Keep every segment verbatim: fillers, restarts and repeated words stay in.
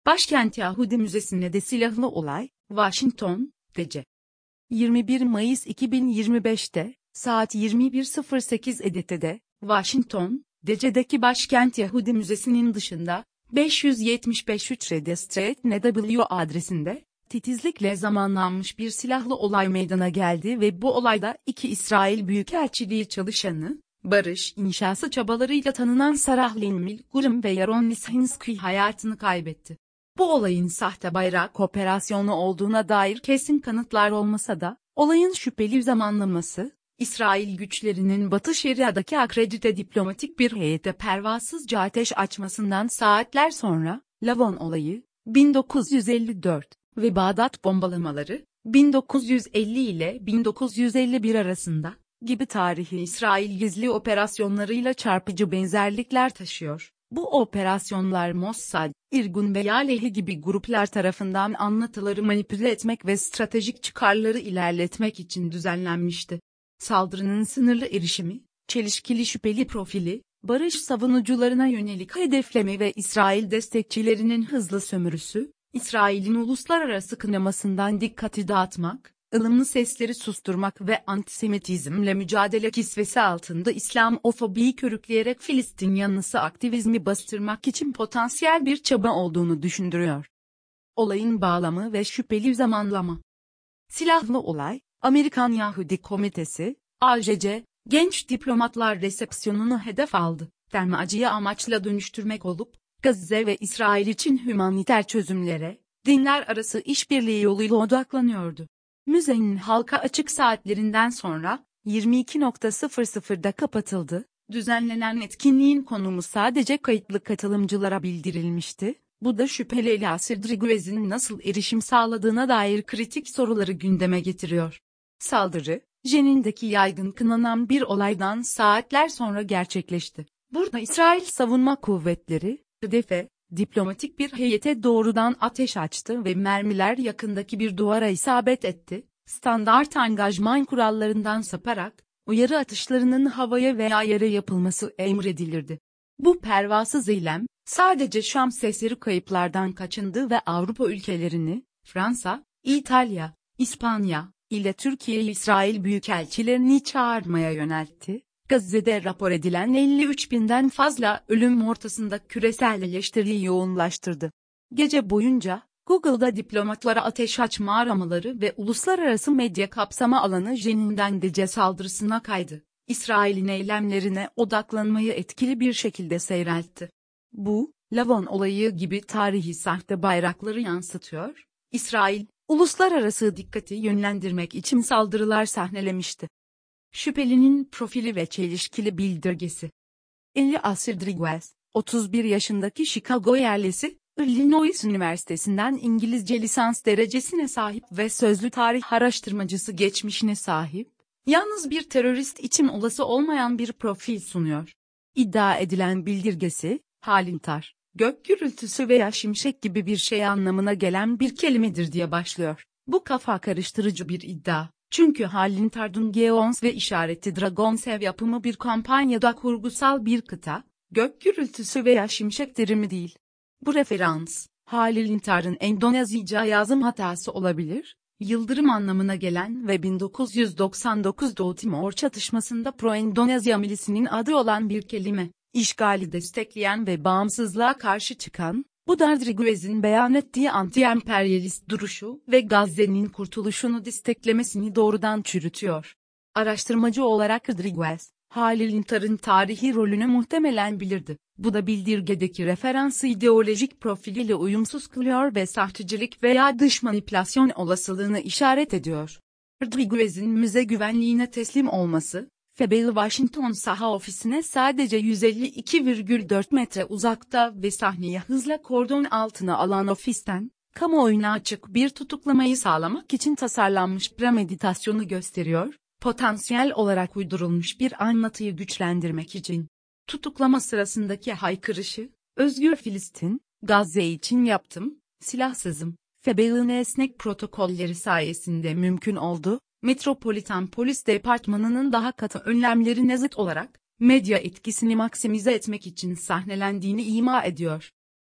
Başkent Yahudi Müzesi'nde de silahlı olay, Washington, D C yirmi bir Mayıs iki bin yirmi beş'te, saat yirmi bir sıfır sekiz Edete'de, Washington, D C'deki Başkent Yahudi Müzesi'nin dışında, beş yüz yetmiş beş üç Red Street N W adresinde, titizlikle zamanlanmış bir silahlı olay meydana geldi ve bu olayda iki İsrail Büyükelçiliği çalışanı, barış inşası çabalarıyla tanınan Sarah Lynn Milgram ve Yaron Lisinski hayatını kaybetti. Bu olayın sahte bayrak operasyonu olduğuna dair kesin kanıtlar olmasa da, olayın şüpheli zamanlaması, İsrail güçlerinin Batı Şeria'daki akredite diplomatik bir heyete pervasızca ateş açmasından saatler sonra, Lavon olayı, bin dokuz yüz elli dört ve Bağdat bombalamaları, bin dokuz yüz elli ile bin dokuz yüz elli bir arasında, gibi tarihi İsrail gizli operasyonlarıyla çarpıcı benzerlikler taşıyor. Bu operasyonlar Mossad, İrgun veya Lehi gibi gruplar tarafından anlatıları manipüle etmek ve stratejik çıkarları ilerletmek için düzenlenmişti. Saldırının sınırlı erişimi, çelişkili şüpheli profili, barış savunucularına yönelik hedefleme ve İsrail destekçilerinin hızlı sömürüsü, İsrail'in uluslararası kınamasından dikkati dağıtmak, ılımlı sesleri susturmak ve antisemitizmle mücadele kisvesi altında İslamofobiyi körükleyerek Filistin yanlısı aktivizmi bastırmak için potansiyel bir çaba olduğunu düşündürüyor. Olayın bağlamı ve şüpheli zamanlama. Silahlı olay, Amerikan Yahudi Komitesi, A J C, genç diplomatlar resepsiyonunu hedef aldı. Dermacıyı amaçla dönüştürmek olup, Gazze ve İsrail için hümaniter çözümlere, dinler arası işbirliği yoluyla odaklanıyordu. Müzenin halka açık saatlerinden sonra, yirmi iki sıfırda kapatıldı. Düzenlenen etkinliğin konumu sadece kayıtlı katılımcılara bildirilmişti. Bu da şüpheli Eliezer Driguez'in nasıl erişim sağladığına dair kritik soruları gündeme getiriyor. Saldırı, Jenin'deki yaygın kınanan bir olaydan saatler sonra gerçekleşti. Burada İsrail Savunma Kuvvetleri, hedefe, diplomatik bir heyete doğrudan ateş açtı ve mermiler yakındaki bir duvara isabet etti. Standart angajman kurallarından saparak, uyarı atışlarının havaya veya yere yapılması emredilirdi. Bu pervasız eylem, sadece Şam sesleri kayıplardan kaçındı ve Avrupa ülkelerini, Fransa, İtalya, İspanya ile Türkiye-İsrail büyükelçilerini çağırmaya yöneltti. Gazze'de rapor edilen elli üç binden fazla ölüm ortasında küresel eleştiriyi yoğunlaştırdı. Gece boyunca, Google'da diplomatlara ateş açma aramaları ve uluslararası medya kapsama alanı Jenin'den D C saldırısına kaydı. İsrail'in eylemlerine odaklanmayı etkili bir şekilde seyreltti. Bu, Lavon olayı gibi tarihi sahte bayrakları yansıtıyor. İsrail, uluslararası dikkati yönlendirmek için saldırılar sahnelemişti. Şüphelinin profili ve çelişkili bildirgesi. Eliezer Driguez, otuz bir yaşındaki Chicago yerlisi, Illinois Üniversitesi'nden İngilizce lisans derecesine sahip ve sözlü tarih araştırmacısı geçmişine sahip, yalnız bir terörist için olası olmayan bir profil sunuyor. İddia edilen bildirgesi, halintar, gök gürültüsü veya şimşek gibi bir şey anlamına gelen bir kelimedir diye başlıyor. Bu kafa karıştırıcı bir iddia. Çünkü Halintar Dungeons ve işareti Dragonsev yapımı bir kampanyada kurgusal bir kıta, gök gürültüsü veya şimşek terimi değil. Bu referans, Halintar'ın Endonezyaca yazım hatası olabilir, yıldırım anlamına gelen ve bin dokuz yüz doksan dokuz Doğu Timor çatışmasında Pro-Endonezya milisinin adı olan bir kelime, işgali destekleyen ve bağımsızlığa karşı çıkan, bu da Driguez'in beyan ettiği anti-emperyalist duruşu ve Gazze'nin kurtuluşunu desteklemesini doğrudan çürütüyor. Araştırmacı olarak Driguez, Halintar'ın tarihi rolünü muhtemelen bilirdi. Bu da bildirgedeki referansı ideolojik profiliyle uyumsuz kılıyor ve sahtecilik veya dış manipülasyon olasılığını işaret ediyor. Driguez'in müze güvenliğine teslim olması, F B I Washington saha ofisine sadece yüz elli iki virgül dört metre uzakta ve sahneye hızla kordon altına alan ofisten, kamuoyuna açık bir tutuklamayı sağlamak için tasarlanmış premeditasyonu gösteriyor, potansiyel olarak uydurulmuş bir anlatıyı güçlendirmek için. Tutuklama sırasındaki haykırışı, Özgür Filistin, Gazze için yaptım, silahsızım, F B I'nin esnek protokolleri sayesinde mümkün oldu. Metropolitan Polis Departmanı'nın daha katı önlemlerine zıt olarak, medya etkisini maksimize etmek için sahnelendiğini ima ediyor.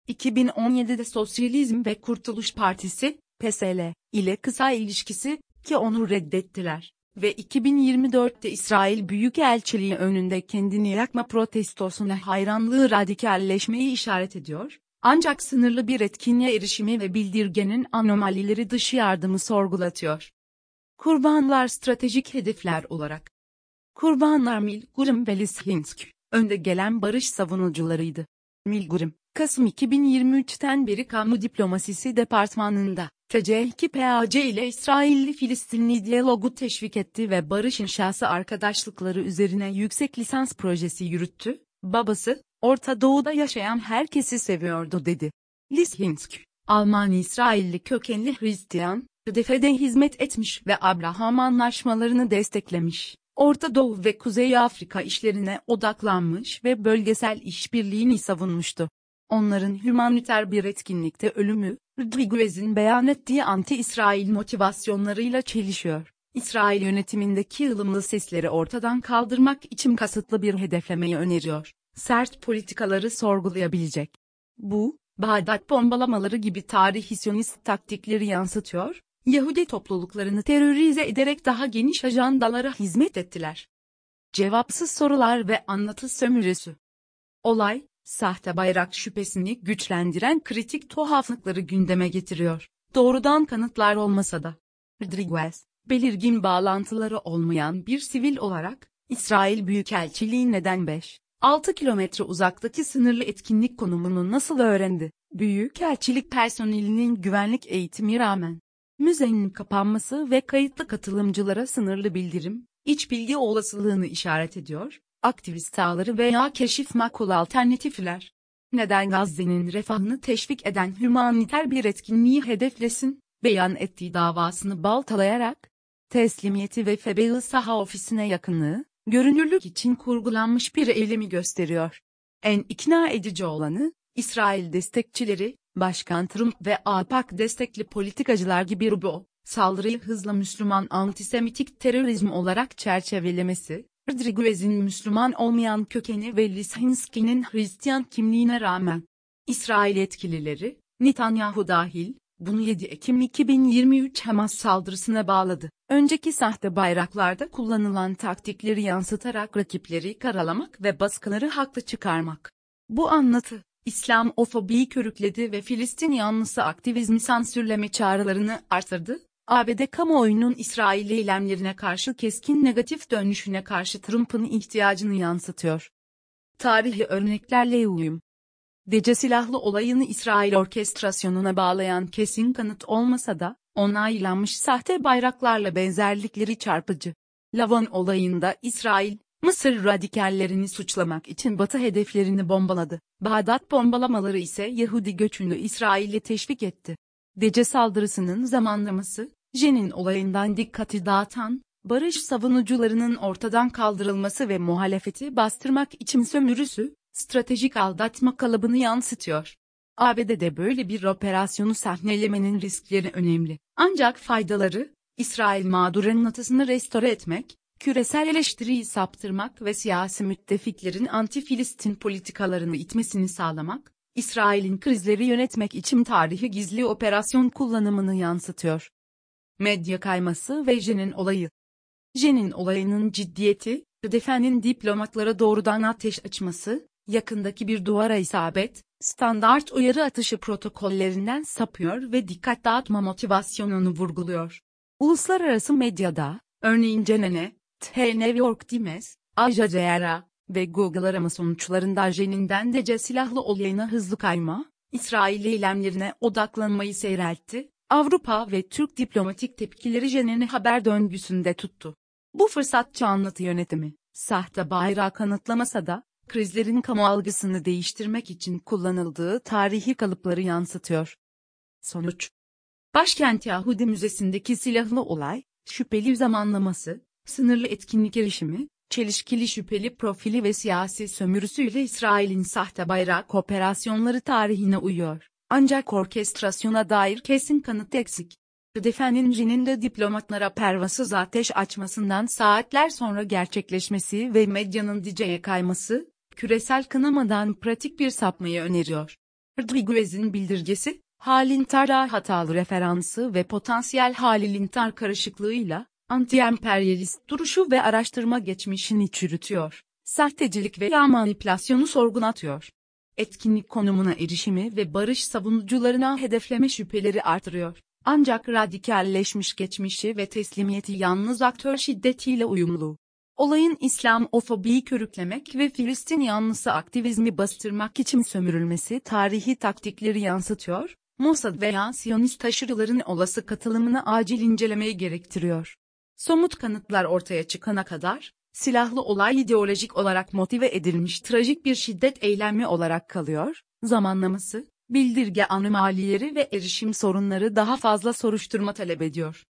iki bin on yedide Sosyalizm ve Kurtuluş Partisi, P S L, ile kısa ilişkisi, ki onu reddettiler ve iki bin yirmi dörtte İsrail Büyükelçiliği önünde kendini yakma protestosuna hayranlığı radikalleşmeyi işaret ediyor, ancak sınırlı bir etkinliğe erişimi ve bildirgenin anomalileri dışı yardımı sorgulatıyor. Kurbanlar stratejik hedefler olarak. Kurbanlar Milgrom ve Lisinski, önde gelen barış savunucularıydı. Milgrom, Kasım iki bin yirmi üçten beri Kamu Diplomasisi Departmanı'nda, T C iki P A C ile İsrailli-Filistinli diyalogu teşvik etti ve barış inşası arkadaşlıkları üzerine yüksek lisans projesi yürüttü. Babası, Orta Doğu'da yaşayan herkesi seviyordu dedi. Lisinski, Alman-İsrailli kökenli Hristiyan, I D F'de hizmet etmiş ve Abraham Anlaşmalarını desteklemiş. Orta Doğu ve Kuzey Afrika işlerine odaklanmış ve bölgesel işbirliğini savunmuştu. Onların hümaniter bir etkinlikte ölümü, Rodriguez'in beyan ettiği anti-İsrail motivasyonlarıyla çelişiyor. İsrail yönetimindeki ılımlı sesleri ortadan kaldırmak için kasıtlı bir hedeflemeyi öneriyor. Sert politikaları sorgulayabilecek. Bu, Bağdat bombalamaları gibi tarihi Siyonist taktikleri yansıtıyor, Yahudi topluluklarını terörize ederek daha geniş ajandalara hizmet ettiler. Cevapsız sorular ve anlatı sömürüsü. Olay, sahte bayrak şüphesini güçlendiren kritik tuhaflıkları gündeme getiriyor. Doğrudan kanıtlar olmasa da. Rodriguez, belirgin bağlantıları olmayan bir sivil olarak, İsrail Büyükelçiliği neden beş altı kilometre uzaktaki sınırlı etkinlik konumunu nasıl öğrendi? Büyükelçilik personelinin güvenlik eğitimi rağmen, müzenin kapanması ve kayıtlı katılımcılara sınırlı bildirim, iç bilgi olasılığını işaret ediyor, aktivist ağları veya keşif makul alternatifler. Neden Gazze'nin refahını teşvik eden hümaniter bir etkinliği hedeflesin, beyan ettiği davasını baltalayarak, teslimiyeti ve F B I saha ofisine yakınlığı, görünürlük için kurgulanmış bir eylemi gösteriyor. En ikna edici olanı, İsrail destekçileri, Başkan Trump ve A P A K destekli politikacılar gibi bu saldırıyı hızla Müslüman antisemitik terörizm olarak çerçevelemesi, Rodriguez'in Müslüman olmayan kökeni ve Lisinski'nin Hristiyan kimliğine rağmen. İsrail yetkilileri, Netanyahu dahil, bunu yedi Ekim iki bin yirmi üç Hamas saldırısına bağladı. Önceki sahte bayraklarda kullanılan taktikleri yansıtarak rakipleri karalamak ve baskıları haklı çıkarmak. Bu anlatı, İslamofobiyi körükledi ve Filistin yanlısı aktivizmi sansürleme çağrılarını artırdı. A B D kamuoyunun İsrail eylemlerine karşı keskin negatif dönüşüne karşı Trump'ın ihtiyacını yansıtıyor. Tarihi örneklerle uyum. Dece silahlı olayını İsrail orkestrasyonuna bağlayan kesin kanıt olmasa da, onaylanmış sahte bayraklarla benzerlikleri çarpıcı. Lavon olayında İsrail, Mısır radikallerini suçlamak için Batı hedeflerini bombaladı. Bağdat bombalamaları ise Yahudi göçünü İsrail'e teşvik etti. Dece saldırısının zamanlaması, Jenin olayından dikkati dağıtan, barış savunucularının ortadan kaldırılması ve muhalefeti bastırmak için sömürüsü, stratejik aldatma kalıbını yansıtıyor. A B D'de böyle bir operasyonu sahnelemenin riskleri önemli. Ancak faydaları, İsrail mağduranatısını restore etmek, küresel eleştiriyi saptırmak ve siyasi müttefiklerin anti-Filistin politikalarını itmesini sağlamak, İsrail'in krizleri yönetmek için tarihi gizli operasyon kullanımını yansıtıyor. Medya kayması ve Jenin olayı. Jenin olayının ciddiyeti, I D F'nin diplomatlara doğrudan ateş açması, yakındaki bir duvara isabet, standart uyarı atışı protokollerinden sapıyor ve dikkat dağıtma motivasyonunu vurguluyor. Uluslararası medyada, örneğin C N N, The New York Times, Al Jazeera ve Google arama sonuçlarında Jenin'den Dece silahlı olayına hızlı kayma, İsrail eylemlerine odaklanmayı seyreltti, Avrupa ve Türk diplomatik tepkileri Jenin'i haber döngüsünde tuttu. Bu fırsatçı anlatı yönetimi, sahte bayrağı kanıtlamasa da, krizlerin kamu algısını değiştirmek için kullanıldığı tarihi kalıpları yansıtıyor. Sonuç: Başkent Yahudi Müzesi'ndeki silahlı olay, şüpheli zamanlaması, sınırlı etkinlik erişimi, çelişkili şüpheli profili ve siyasi sömürüsüyle İsrail'in sahte bayrak operasyonları tarihine uyuyor. Ancak orkestrasyona dair kesin kanıt eksik. I D F'nin Jenin'de diplomatlara pervasız ateş açmasından saatler sonra gerçekleşmesi ve medyanın Dece'ye kayması, küresel kınamadan pratik bir sapmayı öneriyor. Rodriguez'in bildirgesi, halintar hatalı referansı ve potansiyel halilintar karışıklığıyla, anti-emperyalist duruşu ve araştırma geçmişini çürütüyor, sahtecilik veya manipülasyonu sorgulatıyor. Etkinlik konumuna erişimi ve barış savunucularına hedefleme şüpheleri artırıyor. Ancak radikalleşmiş geçmişi ve teslimiyeti yalnız aktör şiddetiyle uyumlu. Olayın İslamofobiyi körüklemek ve Filistin yanlısı aktivizmi bastırmak için sömürülmesi tarihi taktikleri yansıtıyor, Mossad veya Siyonist taşırıların olası katılımını acil incelemeyi gerektiriyor. Somut kanıtlar ortaya çıkana kadar, silahlı olay ideolojik olarak motive edilmiş trajik bir şiddet eylemi olarak kalıyor, zamanlaması, bildirge anomalileri ve erişim sorunları daha fazla soruşturma talep ediyor.